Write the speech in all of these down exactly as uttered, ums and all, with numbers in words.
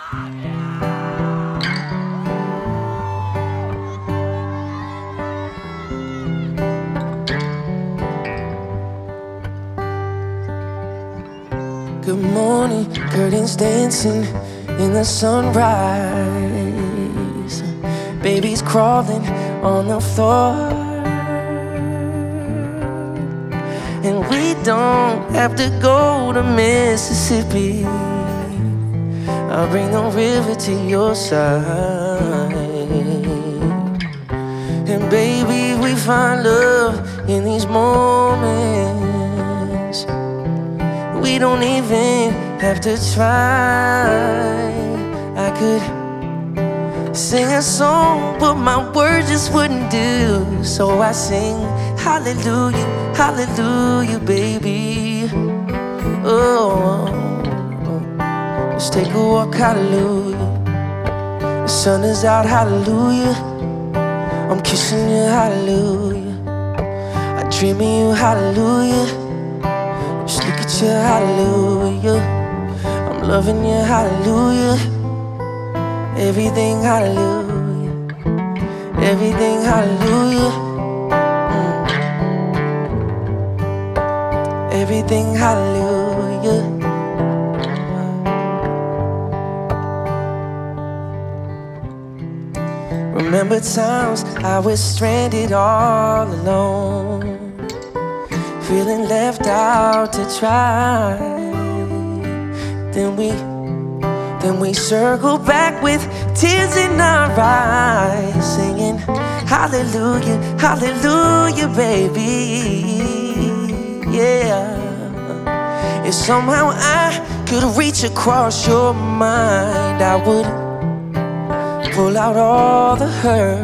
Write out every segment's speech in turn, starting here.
Good morning, curtains dancing in the sunrise. Babies crawling on the floor, and we don't have to go to Mississippi. I'll bring the river to your side. And baby, we find love in these moments. We don't even have to try. I could sing a song, but my words just wouldn't do. So I sing hallelujah, hallelujah, baby. Oh, let's take a walk, hallelujah. The sun is out, hallelujah. I'm kissing you, hallelujah. I dream of you, hallelujah. Just look at you, hallelujah. I'm loving you, hallelujah. Everything, hallelujah. Everything, hallelujah. Mm. Everything, hallelujah. Remember times I was stranded all alone, feeling left out to try. Then we, then we circle back with tears in our eyes, singing hallelujah, hallelujah, baby. Yeah. If somehow I could reach across your mind, I would pull out all the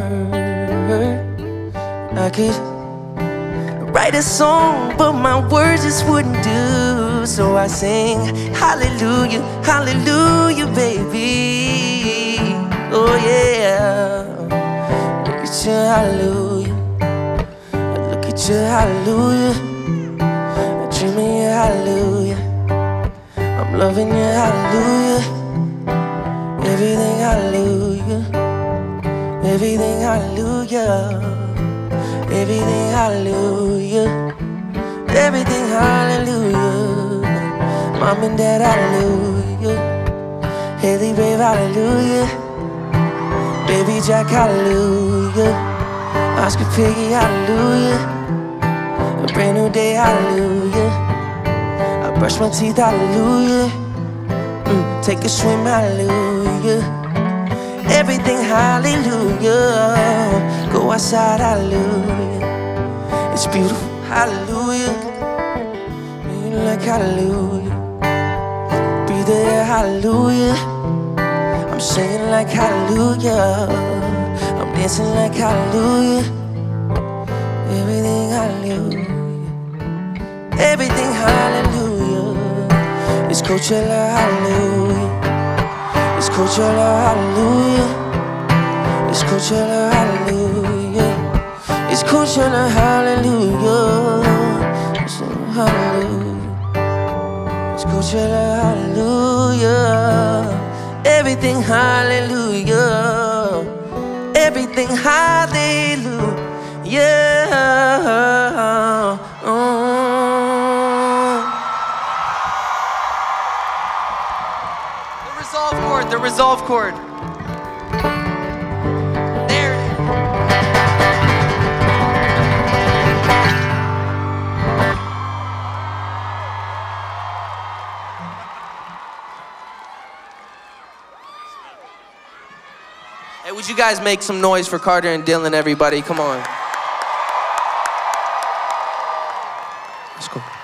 hurt. I could write a song, but my words just wouldn't do. So I sing hallelujah, hallelujah, baby. Oh yeah. Look at you, hallelujah. Look at you, hallelujah. I dream of you, hallelujah. I'm loving you, hallelujah. Everything, hallelujah. Everything, hallelujah. Everything, hallelujah. Everything, hallelujah. Mom and dad, hallelujah. Haley, babe, hallelujah. Baby Jack, hallelujah. Oscar, Piggy, hallelujah. A brand new day, hallelujah. I brush my teeth, hallelujah. Mm, take a swim, hallelujah. Everything, hallelujah. Go outside, hallelujah. It's beautiful, hallelujah. You like hallelujah. Breathe the air, hallelujah. I'm singing like hallelujah. I'm dancing like hallelujah. Everything, hallelujah. Everything, hallelujah. It's Coachella, hallelujah. It's Coachella, hallelujah. It's Coachella, hallelujah. It's Coachella, hallelujah. It's hallelujah. It's Coachella, hallelujah. Everything, hallelujah. Everything, hallelujah. Oh. The resolve chord, the resolve chord. There it is. Hey, would you guys make some noise for Carter and Dylan, everybody? Come on. Let's go.